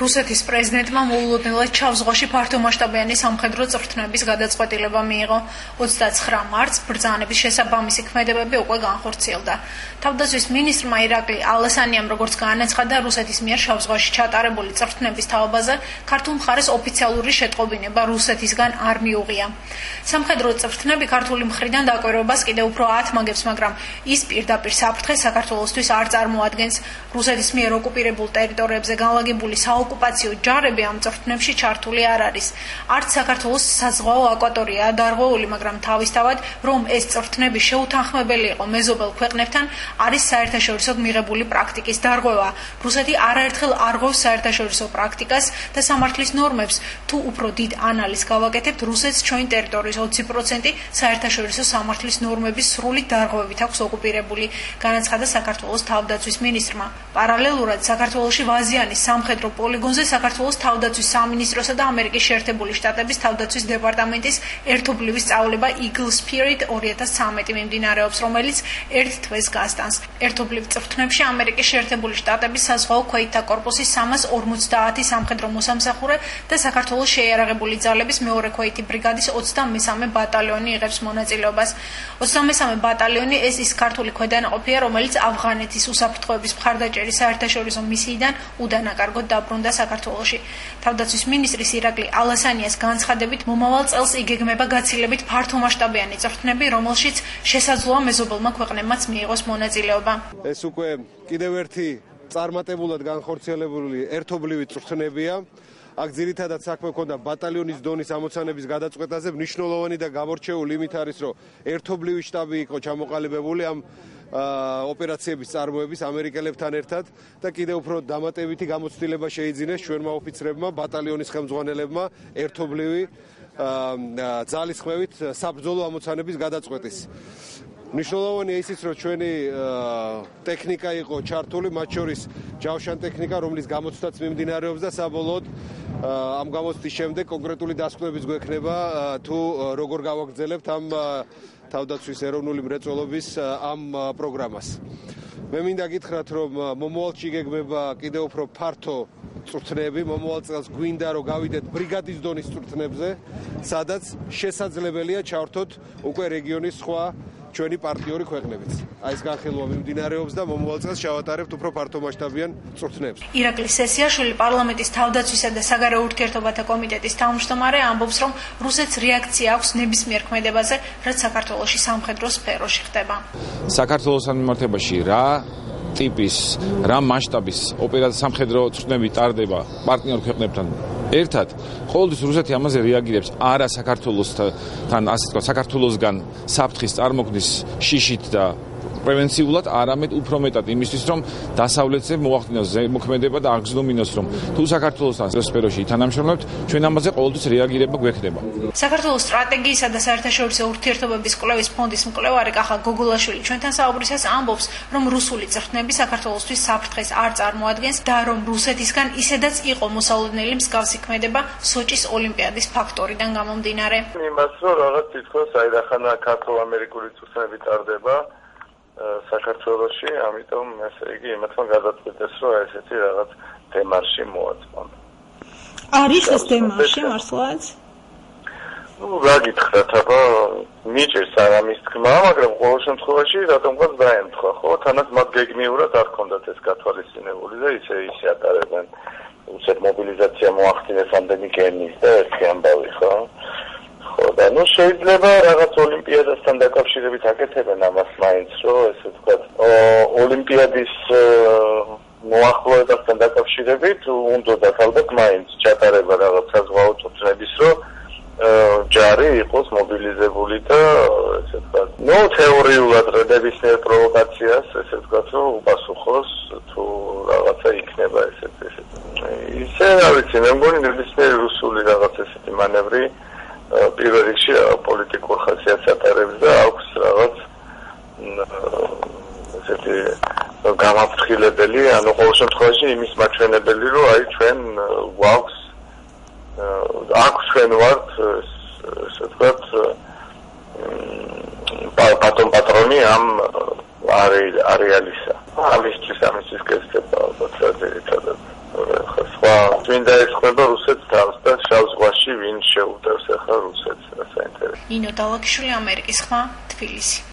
რუსეთის პრეზიდენტმა მოულოდნელად ჩავზღვაში ფართომასშტაბიანი სამხედრო წვრთნების გადაწყვეტილება მიიღო. 29 მარტს ბრძანების შესაბამისი ქმედებები უკვე განხორციელდა. თავდაცვის მინისტრმა ირაკლი ალასანიამ როგორც განაცხადა, რუსეთის მიერ შავ ზღვაში ჩატარებული წვრთნების თაობაზე ქართულ მხარეს ოფიციალური შეტყობინება რუსეთისგან არ მიუღია. სამხედრო წვრთნები ქართული მხრიდან დაკვირვებას კიდევ უფრო ათმაგებს, მაგრამ ის პირდაპირ საფრთხეს საქართველოსთვის არ წარმოადგენს. რუსეთის მიერ ოკუპირებულ ტერიტორიებზე განლაგებული საოკუპაციო ჯარები ამ წვრთნებში ჩართული არ არის. არც საქართველოს საზღვაო აკვატორიაა დარღვეული, მაგრამ თავისთავად, რომ ეს წვრთნები შეუთანხმებელი იყო მეზობელ ქვეყნებთან, არის საერთაშორისო მიღებული პრაქტიკის დარღვევა. რუსეთი არაერთხელ არღვევს საერთაშორისო პრაქტიკას და სამართლის ნორმებს. თუ უფრო დიდ ანალიზს გავაკეთებთ, რუსეთს ჩვენი ტერიტორიის 20% საერთაშორისო სამართლის ნორმების სრული დარღვევით აქვს ოკუპირებული, განაცხადა საქართველოს თავდაცვის მინისტრმა. პარალელურად საქართველოში ვაზიანის სამხედრო პოლიგონზე საქართველოს თავდაცვის სამინისტროსა და ამერიკის შეერთებული შტატების თავდაცვის დეპარტამენტის ერთობლივი სწავლება Eagle Spirit 2013 მიმდინარეობს, რომელიც ერთ თვეს გასტანს. ერთობლივ წვრთნებში ამერიკის შეერთებული შტატების საზღვაო ქვეითთა კორპუსის 350 სამხედრო მოსამსახურე და საქართველოს შეიარაღებული ძალების მეორე ქვეითი ბრიგადის 23 ბატალიონი იღებს მონაწილეობას. 23 ბატალიონი ეს ის ქართული ქვედანაყოფია, რომელიც ავღანეთის უსაფრთხოების მხარდაჭერის საერთაშორისო მისიიდან უდანაკარგოდ დაბრუნდა საქართველოში. თავდაცვის მინისტრის ირაკლი ალასანიას განცხადებით, მომავალ წელს იგეგმება გაცილებით ფართომასშტაბიანი წვრთნები, რომელშიც შესაძლოა მეზობელმა ქვეყნებმაც მიიღოს მონაწილეობა. ეს უკვე კიდევ ერთი წარმატებულად განხორციელებული ერთობლივი წვრთნებია. აქ ძირითადად საქმე ჰქონდა ბატალიონის დონის ამოცანების გადაწყვეტაზე. მნიშვნელოვანი და გამორჩეული იმით არის, რომ ერთობლივი შტაბი იყო ჩამოყალიბებული ამ ოპერაციების წარმოების ამერიკელებთან ერთად და კიდევ უფრო დამატებითი გამოცდილება შეიძინეს ჩვენმა ოფიცრებმა, ბატალიონის ხელმძღვანელებმა ერთობლივი ძალისხმევით საბრძოლო ამოცანების გადაწყვეტის. მნიშვნელოვანია ისიც, რომ ჩვენი ტექნიკა იყო ჩართული, მათ შორის ჯავშან ტექნიკა, რომლის გამოცდაც მიმდინარეობს და საბოლოოდ ამ გამოცდის შემდეგ კონკრეტული დასკვნებიც გვექნება, თუ როგორ გავაგრძელებთ ამ თავდაცვის ეროვნული მრეწველობის ამ პროგრამას. მე მინდა გითხრათ, რომ მომავალში იგეგმება კიდევ უფრო ფართო წვრთნები, მომავალ წელს გვინდა რომ გავიდეთ ბრიგადის დონის წვრთნებზე, სადაც შესაძლებელია ჩავართოთ უკვე რეგიონის სხვა ჩვენი პარტნიორი ქვეყნებიც. აი ეს განხილვა მიმდინარეობს და მომავალ წელს შევატარებთ უფრო ფართომასშტაბიან წვრთნებს. ირაკლი სესიაშვილი პარლამენტის თავდაცვისა და საგარეო ურთიერთობათა კომიტეტის თავმჯდომარე ამბობს, რომ რუსეთს რეაქცია აქვს ნებისმიერ ქმედებაზე, რაც საქართველოში სამხედრო სფეროში ხდება. საქართველოს მიმართებაში რა ტიპის, რა მასშტაბის სამხედრო წვრთნები ტარდება პარტნიორ ქვეყნებთან ერთად, ყოველთვის რუსეთი ამაზე რეაგირებს არა საქართველოსთან, ასე თქვა, საქართველოსგან საფრთხის წარმოქმნის შიშით და პრევენციულად, არამედ უფრო მეტად იმისთვის, რომ დასავლეთზე მოახდინოს ზემოქმედება და აღგზნობინოს, რომ თუ საქართველოსთან სფეროში ითანამშრომლებთ, ჩვენ ამაზე ყოველთვის რეაგირება გვექნება. საქართველოს სტრატეგიისა და საერთაშორისო ურთიერთობების კვლევის ფონდის მკვლევარი კახა გოგოლაშვილი ჩვენთან საუბრისას ამბობს, რომ რუსული წვრთნები საქართველოსთვის საფრთხეს არ წარმოადგენს და რომ რუსეთისგან ისედაც იყო მოსალოდნელი მსგავსი ქმედება სოჭის ოლიმპიადის ფაქტორიდან გამომდინარე. იმას რომ რაღაც თითქოს აიდახანა ქართულ-ამერიკული წვრთნები ტარდება საქართველოში, ამიტომ ესე იგი იმათმა გადაწყვეტეს, რომ ესეთი რაღაც დემარში მოაწმონ. არის ეს დემარში მართლაც? რა გითხრათ, აბა მიჭირს არ ამის თქმა, მაგრამ ყოველ შემთხვევაში რატომღაც დაემთხვა, ხო? თანაც მათ გეგმიურად არ ჰქონდათ ეს გათვალისწინებული და ისე ატარებენ. უცებ მობილიზაცია მოახდინეს ამდენი გემის და ერთი ამბავი, ხო? და ნუ შეიძლება რაღაც ოლიმპიადასთან დაკავშირებით აკეთებენ ამას მაინც, რომ ესე ვთქვათ, ოლიმპიადის მოახლოებასთან დაკავშირებით უნდათ ალბათ მაინც ჩატარება რაღაც საზღვაო წვრთნების, რომ ჯარი იყოს მობილიზებული და ესე ვთქვათ, ნუ თეორიულად ნებისმიერ პროვოკაციას, ესე ვთქვათ, რომ უპასუხოს თუ რაღაცა იქნება ესეთი. ისე რა ვიცი, მე მგონი ნებისმიერი რუსული რაღაც ესეთი მანევრი პირველ რიგში პოლიტიკურ ხასიათს ატარებს და აქვს რაღაც ესეთი გამაფრთხილებელი, ანუ ყოველ შემთხვევაში იმის მაჩვენებელი, რომ აი ჩვენ აქვს ჩვენ ვართ ესე ვთქვათ პატრონი ამ არეალისა. ამისთვის კეთდება ალბათ ძირითადად. ხა სხვა წმინდა ეხება რუსეთს თავს და შავ ზღვაში ვინ შეუტევს ახლა რუსეთს რა საინტერესო. ნინო დალაგიშვილი, ამერიკის ხმა, თბილისი.